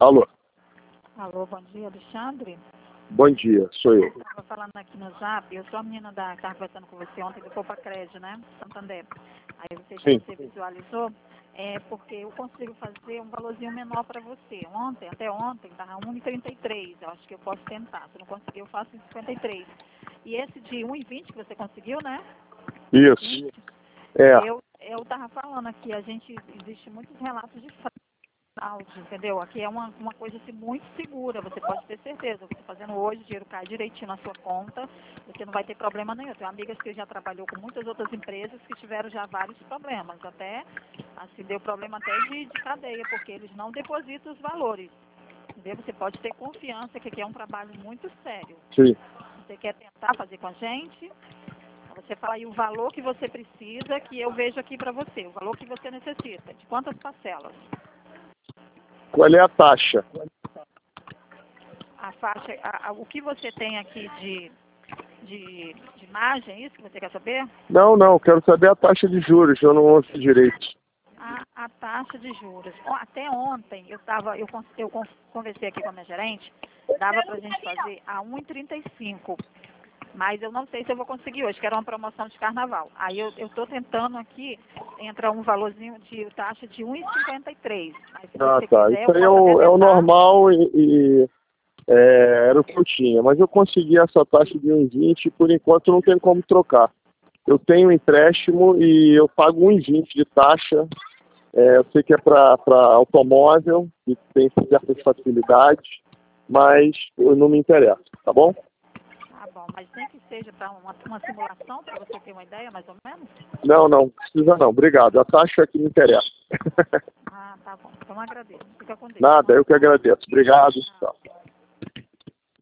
Alô? Alô, bom dia, Alexandre. Bom dia, sou eu. Estava falando aqui no Zap, eu sou a menina que estava conversando com você ontem do Poupa Crédito, né? Santander. Aí você Sim. você visualizou, porque eu consigo fazer um valorzinho menor para você. Até ontem, estava 1,33. Eu acho que eu posso tentar. Se não conseguir, eu faço em 53. E esse de 1,20 que você conseguiu, né? Isso. Eu estava falando aqui, existe muitos relatos de fraude, entendeu? Aqui é uma coisa assim, muito segura, você pode ter certeza. Você fazendo hoje, o dinheiro cai direitinho na sua conta, você não vai ter problema nenhum. Eu tenho amigas que já trabalhou com muitas outras empresas que tiveram já vários problemas, até, assim, deu problema até de cadeia, porque eles não depositam os valores. Entendeu? Você pode ter confiança que aqui é um trabalho muito sério. Sim. Você quer tentar fazer com a gente? Você fala aí o valor que você precisa, que eu vejo aqui para você, o valor que você necessita. De quantas parcelas? Qual é a taxa? A faixa, o que você tem aqui de margem, é isso que você quer saber? Não, quero saber a taxa de juros, eu não ouço direito. A taxa de juros. Até ontem eu conversei aqui com a minha gerente, dava para a gente fazer a 1,35. Mas eu não sei se eu vou conseguir hoje, que era uma promoção de carnaval. Aí eu estou tentando aqui, entra um valorzinho de taxa de 1,53. Mas se você Tá. quiser, Isso eu aí é posso o arredondar. normal era o que eu tinha. Mas eu consegui essa taxa de 1,20 e por enquanto não tem como trocar. Eu tenho um empréstimo e eu pago 1,20 de taxa. Eu sei que é para automóvel, que tem certas facilidades, mas não me interessa, tá bom? Tá bom, mas nem que seja para uma simulação, para você ter uma ideia, mais ou menos? Não precisa não. Obrigado. A taxa é que me interessa. Ah, tá bom. Então agradeço. Fica com Deus. Nada, eu que agradeço. Obrigado. Tchau.